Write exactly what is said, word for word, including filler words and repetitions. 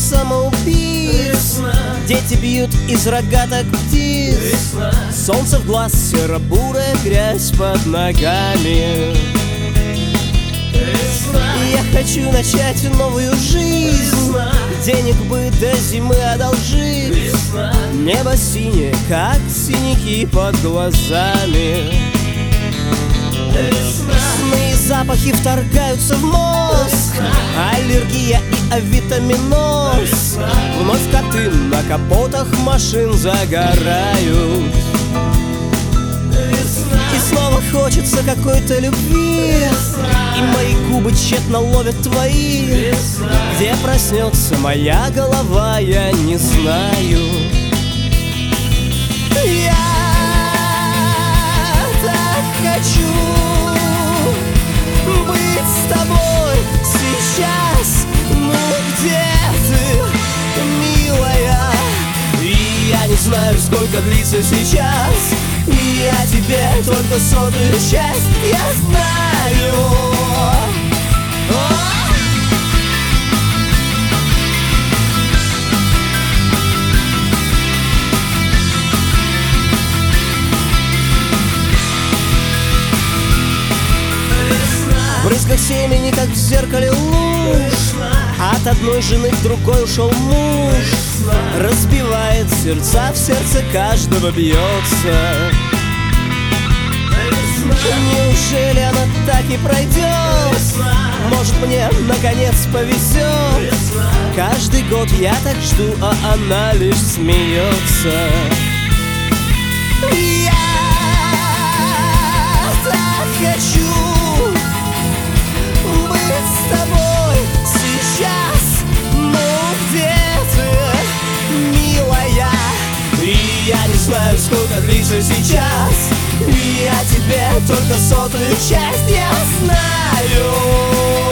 самоубийц. Дети бьют из рогаток птиц. Солнце в глаз, серо-бурая грязь под ногами. Я хочу начать новую жизнь. Денег бы до зимы одолжить. Небо синее, как синяки под глазами. Сны и запахи вторгаются в мозг. Аллергия и авитаминоз. Вновь коты на капотах машин загорают. И снова хочется какой-то любви. И мои губы тщетно ловят твои. Где проснется моя голова, я не знаю. Я так хочу быть с тобой сейчас. Ну где ты, милая? И я не знаю, сколько длится сейчас. И я тебе только сотую часть, я знаю. В брызгах семени, как в зеркале луж. От одной жены к другой ушел муж. Разбивает сердца, в сердце каждого бьется. Неужели она так и пройдет? Может, мне наконец повезет? Каждый год я так жду, а она лишь смеется. Я так хочу быть с тобой сейчас. Ну где ты, милая? И я не знаю, сколько длится сейчас. И я тебе только сотую часть, я знаю.